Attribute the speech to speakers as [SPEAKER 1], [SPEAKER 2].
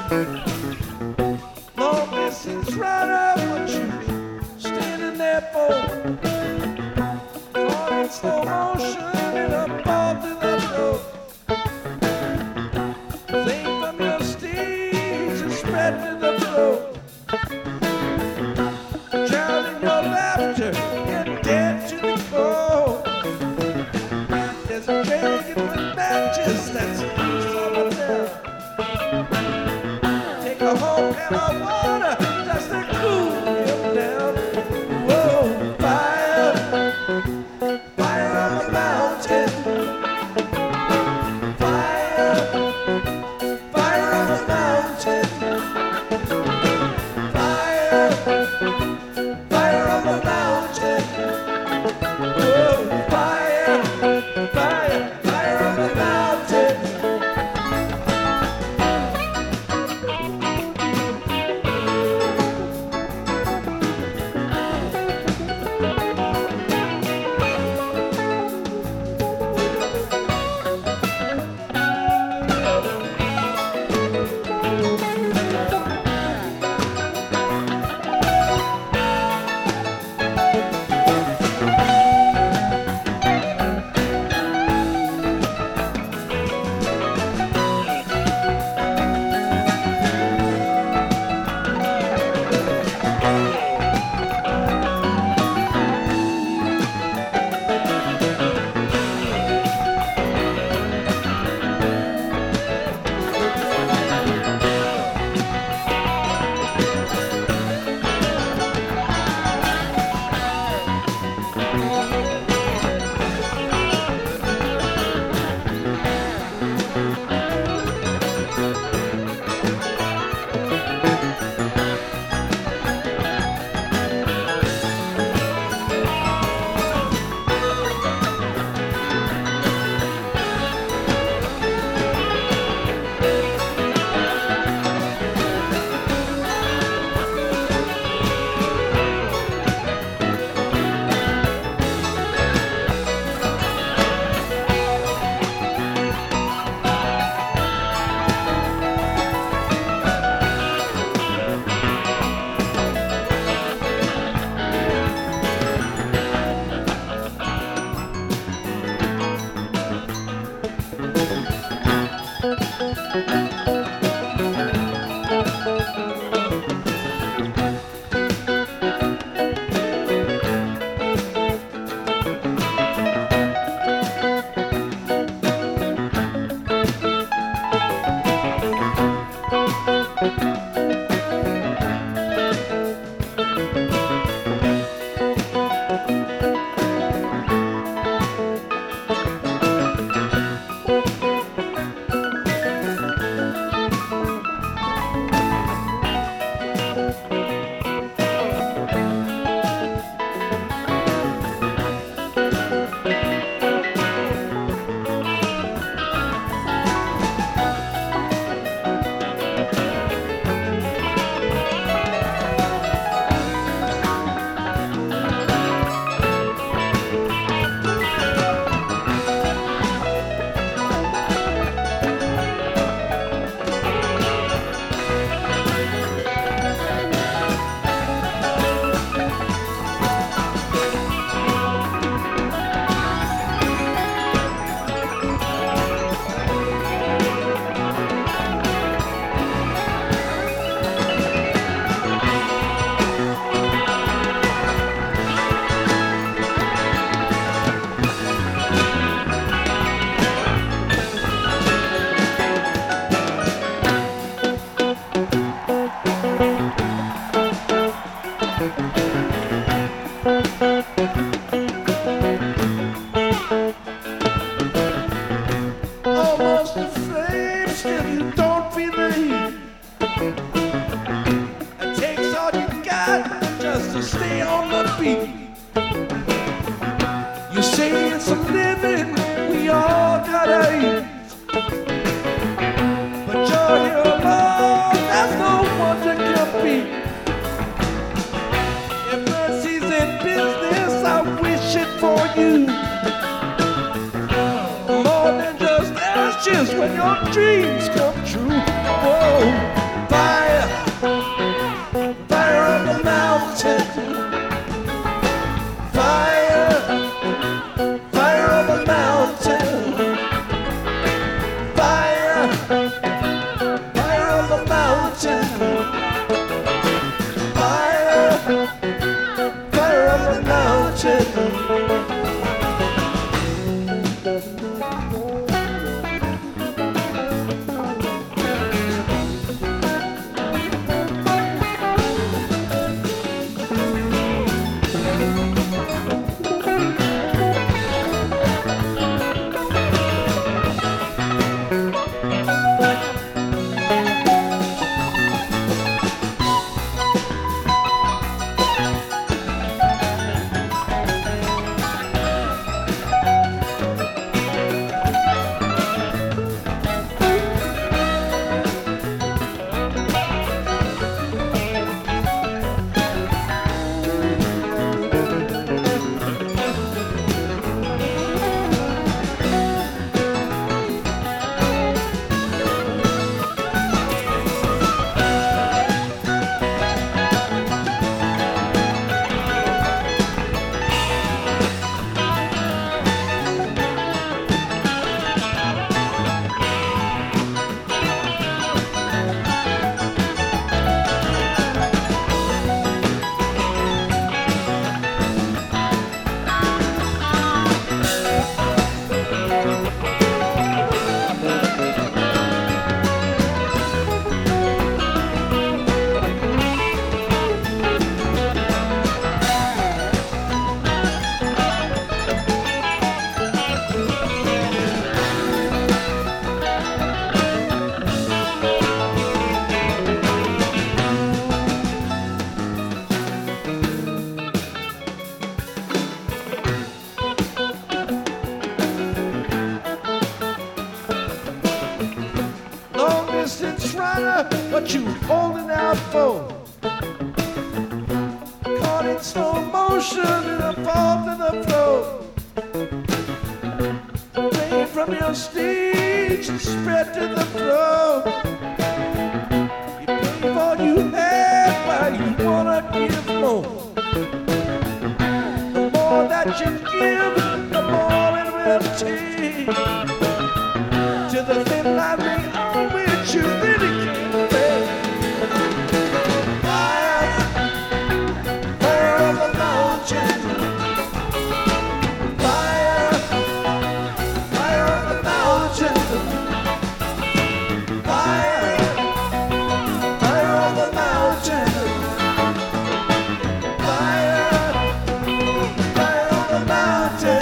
[SPEAKER 1] Long distance runner, what you standing there for? Caught in slow motion in a ball to the floor. Flame from your stage and spread to the floor. Drown in your laughter and dead to the core. There's a dragon with matches that's loose on the down. Take a whole can of water just to cool him down. Whoa, fire, fire on the mountain. Fire, fire on the mountain. Fire, fire on the mountain. Whoa, fire, fire, fire on the mountain. Almost afraid, still you don't feel the heat. It takes all you got just to stay on the beat. You say it's a living we all gotta eat, but you're here alone, there's no one to compete. If mercy's in business, I wish it for you. More than just ashes when your dreams come true. Whoa. essence runner, what you holding out for? Caught in slow motion and a fall to the floor. Rain from your stage and spread to the floor. You pay for what you have while you wanna give more. The more that you give, the more it will take. To the midnight ring on which you really can't pay. Fire, fire on the mountain. Fire, fire on the mountain. Fire, fire on the mountain. Fire, fire on the mountain.